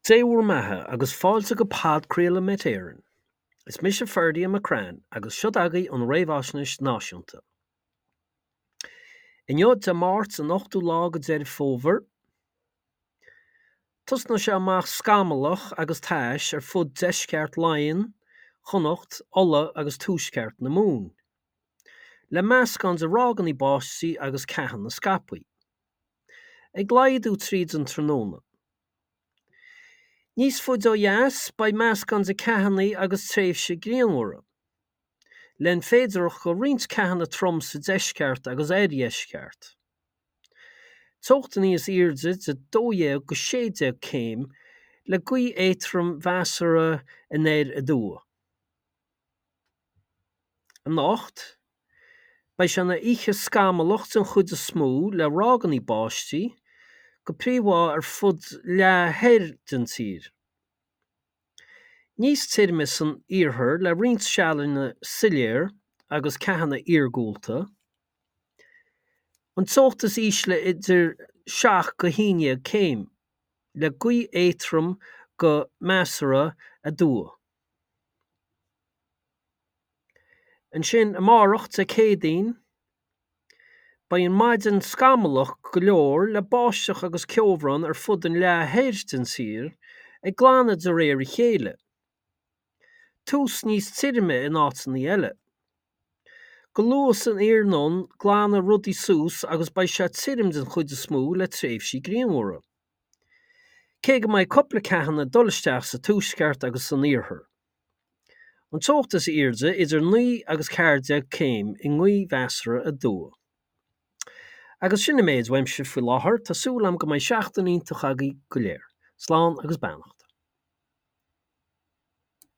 Déúr maithe agus fáilte go padcréile mit éireann. Is mis a ferdaí am Cran agus siod agaí an réamhaisnis náisiúnta. I ngeod de máirt an 8ú lá go deireadh fómhair, tusna sé amach scamalach agus táis ar fud deisceart lainn, chonacht, olla agus túisceart na mún. Le meascán de rágan í báistí agus ceathan na scapaí. Ag ghlaidú tríd an tróna. Níos fud ó dheas ba meascán de ceathannaí agus tréimhse gríonmhara. Len féidirach go rint ceathanna tromsa deisceart agus éiríisceart. Tóchtan níos irde de 2 go 6 céim le gaoi éitrim mheasara in éir a dua. An nacht, ba se na ihe scamalacht an chud a smó le rágan í báistí, go príomhá ar fud leathéir den tír. Níos tíirme san iarthar le rint sealanna siléir agus ceathanna iargúlta, an tóchtas ísle idir 7 go 11 céim le gaoi éitrim go measara a dua. An sin amáireacht a cédaoin, ba an maidin scamalach go leor le báisteach agus ceomhran ar fud an leathéir den tír ag glanad de réir i chéile. Tús níos tíirme in átaí eile. Go luas an éarnón glána rudí sús agus ba se tírim den chud a smó le tréimhsí gríonmhara. Cé go mbeidh coppla ceathanna dolisteach sa túisceart agus san iarthar. An tóchtas irde idir 9 agus 14 céim i ngaoi mheasara a dua. Agus sinna méid weimse faoi láthair tásúil am go mbeidh 16 agaí go léir. Slán agus beannacht.